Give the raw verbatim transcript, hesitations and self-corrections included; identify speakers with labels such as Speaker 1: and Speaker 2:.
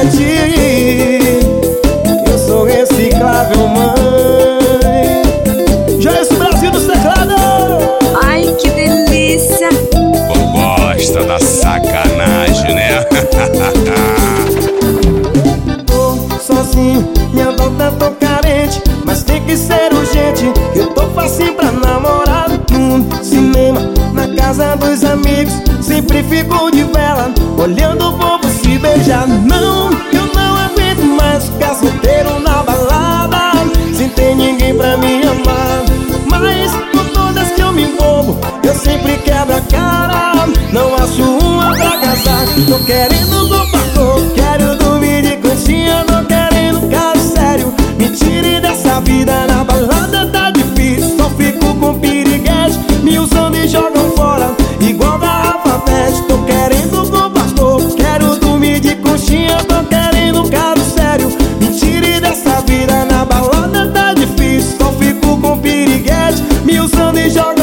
Speaker 1: ti. Eu sou reciclável, mãe. Já esse Brasil dos teclados.
Speaker 2: Ai, que delícia.
Speaker 3: Gosta da sacanagem, né?
Speaker 1: Tô sozinho, minha volta tô carente, mas tem que ser urgente. Eu tô facinho pra namorar no cinema, na casa dos amigos. Sempre fico de vela, olhando o povo se beijar. Não, eu não aguento mais ficar solteiro na balada, sem ter ninguém pra me amar. Mas com todas que eu me envolvo, eu sempre quebro a cara, não acho uma pra casar. Tô querendo do pastor, quero dormir de conchinha. Tô querendo caso sério, me tire dessa vida. Na balada tá difícil, só fico com piriguete, me usando e jogam fora igual garrafa pet. Tô querendo do pastor, quero dormir de conchinha. Tô querendo caso sério, me tire dessa vida. Na balada tá difícil, só fico com piriguete, me usando e jogam